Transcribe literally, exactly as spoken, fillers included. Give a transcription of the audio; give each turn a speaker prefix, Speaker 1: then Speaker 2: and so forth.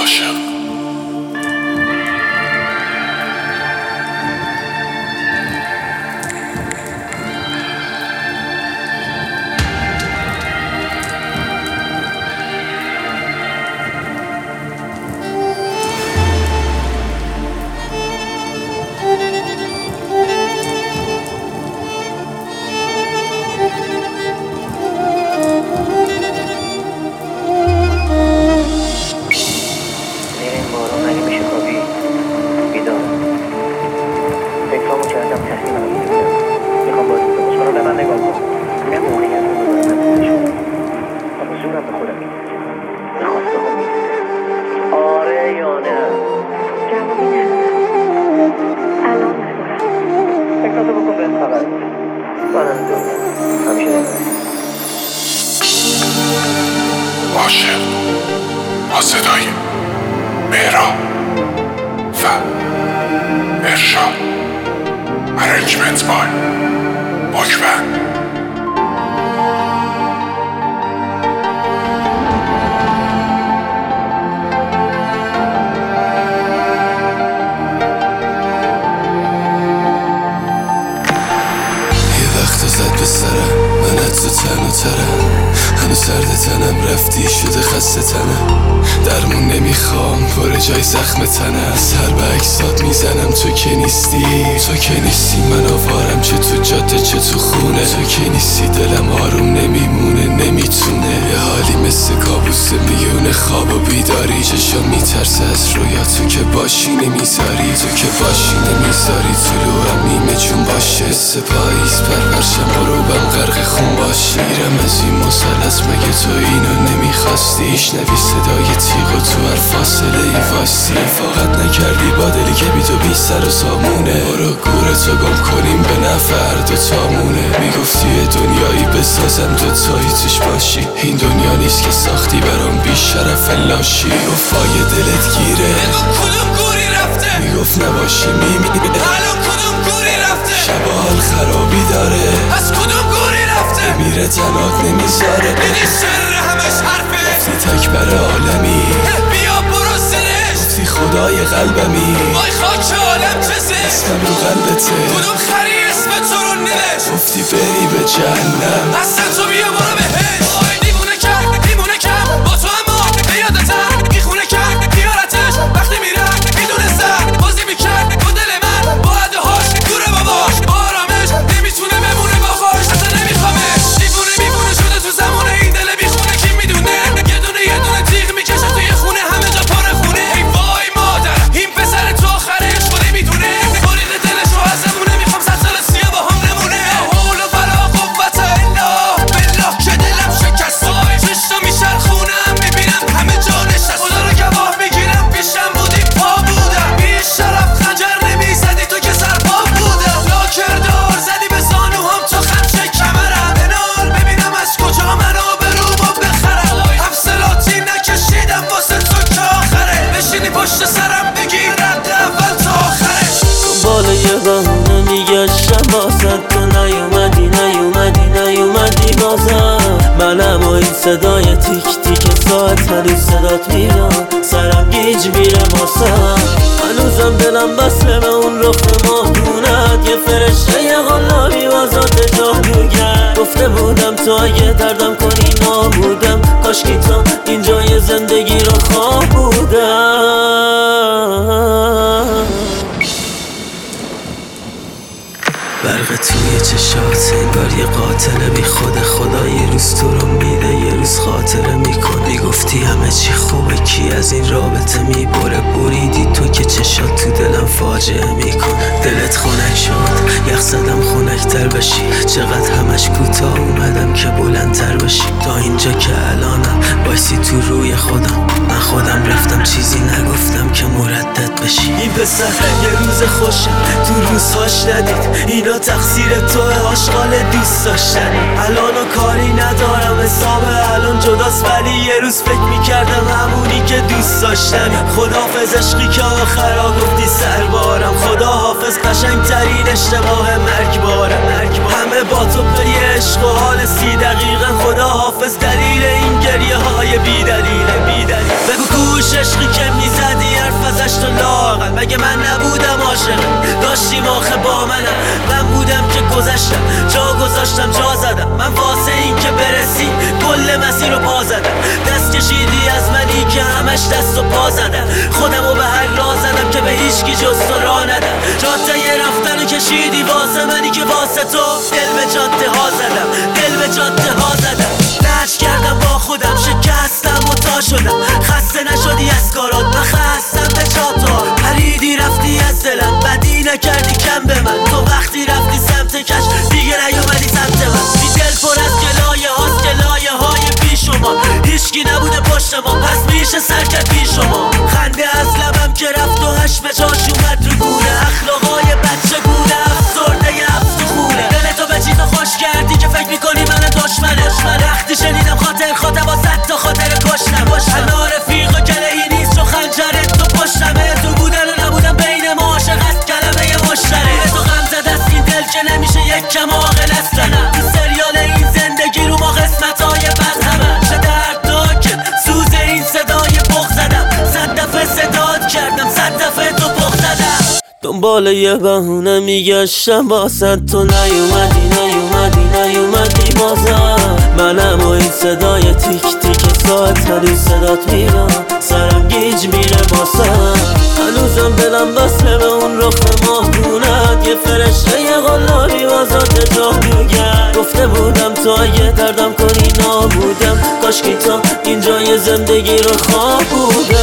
Speaker 1: عاشق. عاشق با صدای مهران و ارشاد. Arrangement by مکبن.
Speaker 2: زد به سرم من از تو تن و ترم، هنو سرد تنم رفتی شده خسته تنم، درمون نمیخوام پر جای زخم تنم، سر به اکسات میزنم تو که نیستی، تو که نیستی من آوارم چه تو جاده چه تو خونه، تو که نیستی دلم آروم نمیمونه نمیتونه، یه حالی مثل کابوس میونه خواب و بیداری، چشم میترسه از رویا تو که باشی نمیذاری، تو که باشی نمیذاری، طلوعم نیمه جون باشه سپاییز پرورشم بروبم غرق خون باشی، میرم از این مسلس مگه تو اینو نمیخواستی، شنوی صدای تیغ و تو هر فاصله ای واستی، فقط نکردی با دلی که بی تو بی سر و سامونه، برو گورتو گم کنیم به نفر دو تامونه، میگفتی یه دنیایی بسازم دوتایی توش باشی، این دنیا نیست که ساختی برام بی شرف لاشی، گفای دلت گیره
Speaker 3: بگو کدوم گوری رفته،
Speaker 2: میگفت نباشی میمیره
Speaker 3: الان کدوم گوری رفته،
Speaker 2: شب حال خرابی داره
Speaker 3: از کدوم گوری رفته،
Speaker 2: میره تنات نمیذاره،
Speaker 3: دیدی سر همش حرفه،
Speaker 2: گفتی تکبر عالمی
Speaker 3: بیا برو سرش،
Speaker 2: گفتی خدای قلبمی
Speaker 3: وای خاک عالم چه زشت،
Speaker 2: اسمم رو قلبته
Speaker 3: کدوم خری اسم تو رو نوشت،
Speaker 2: گفتی بری به جهنم
Speaker 3: اصلا تو بیا برو بهش، وای دیوونه کرد دیوونه کرد با تو اما به یادتر میخونه کرد بیارتش، وقتی میرم میدونه سر بازی میکرد با دل من، با عدهاش دوره باباش با آرامش، نمیتونه بمونه با خوش اصلا نمیخوامش، دیوونه میمونه شده تو زمانه این دل بیخونه، کی میدونه یه دونه یه دونه تیغ میکشه توی خونه همه جا پر خونه، ای وای مادر این پسر تو آخرش خود میدونه، برید دلش رو ازمون نمیخوام صد سال سیاه با هم نمونه، حول و ولا قوت الا بالله که دلم شکستای چشتا میچرخونم میبینم همه جا نشست، خدا رو گواه میگیرم پیشم بودی پا بودم، بی شرف خنجر نمیزدی تو که سرپا بودم، لاکردار زدی به زانوهام تو خمشه کمرم، بنال ببینم از کجا منو برومو بخرم، حفصلاتی نکشیدم واسه تو که آخره، بشینی پشت سرم بگی رد اول تا آخره،
Speaker 4: بالا یه بهونه میگشتم واسد تو نیومدی نیومدی نیومدی بازم، منم و این صدای تیک تیک ساعت هنوز صدات میاد، سرم گیج میره واسم، هنوزم دلم بسته به اون رخ ماهونت، یه فرشته یه غلامی واسات جادوگر، گفته بودم تو اگه دردم کنی نابودم، کاشکی تو اینجای زندگی رو خواه بودم، برق توی چشات انگار یه قاتل بی خود، خدا یه روز تو رو میده یه روز خاطره میکنه، میگفتی همه چی خوبه کی از این رابطه میبره، بریدی تو که چشات تو دلم فاجعه میکنه، دلت خنک شد یخ زدم خنکتر بشی، چقدر همش کوتاه اومدم که بلندتر بشی، تا اینجا که الانم بایستی تو روی خودم، من خودم رفتم چیزی نگفتم که مردد بشی، این پسر یه روز خوشه تو روزهاش ندید، اینا تقصیر توه آشغال دوست داشتن، الانو کاری ندارم حساب الان جداست، ولی یه روز فکر میکردم همونی که دوست داشتم، خداحافظ عشقی که آخرا گفتی سربارم، خدا حافظ قشنگ ترین اشتباه مرگبارم، همه با تو پی عشق و حال سی دقیقا، خدا حافظ دلیل این گریه های بی دلیل بی دلیل، بگو گوش عشقی که میزدی حرف ازش تو لاغل، مگه من نبودم عاشقت؟ داشتیم آخه با منم، من بودم که گذشتم جا گذاشتم جا زدم، من واسه این که برسی کل مسیر رو پا زدم، دست کشیدی از منی که همش دست و پا زدم، خودم رو به هر راه زدم که به هیچ کی جز تو راه ندم، جاده یه رفتن رو کشیدی واسه منی که واسه تو دل به جاده ها زدم، دل به جاده ها زدم، لج کردم با خودم شکستم و تا شدم، خسته نشدی از کارات من خستم به جاتا، پریدی رفتی از دلم بدی نکردی کم به من، تو وقتی رفتی سمت کش دیگه نیومدی سمت من، بی دل پر از گلایه هاست گلایه های بی شما، هیچکی نبوده پشت ما پس میشه سر کرد بی شما، خنده از لبم که رفت و هش به جاش اومد رو گونه، اخلاقای بچه گونه افسرده افت خونه، دلتو به چیزا خوش کردی که فکر میکنی من دشمنه، وقتی شنیدم خاطر خاطر با صد تا خاطر کشتم، انا رفیق و کلهی نیست چو خنجرت تو پشتمه، تو بودن و نبودن بین ما عاشق است کلمه مشترک، تو غم زده است این دل که نمیشه یک کم عاقل است نه، تو سریال این زندگی رو ما قسمتای بد همه، چه دردناکه سوز این صدای بغض زدم، صد دفعه صدات کردم صد دفعه تو بغض زدم، دنبال یه بهونه میگشتم واسه تو نیومدی نیومدی نیومدی بازم، منم و این صدای تیک تیک ساعت هنوز صدات میرم سرم گیج میره باسم، هنوزم دلم بسته به اون رخ ماهونت، یه فرشته یه قلابی واسات جا میگرد، گفته بودم تو اگه دردم کنی نابودم، کاشکی تا اینجا یه زندگی رو خواب بودم.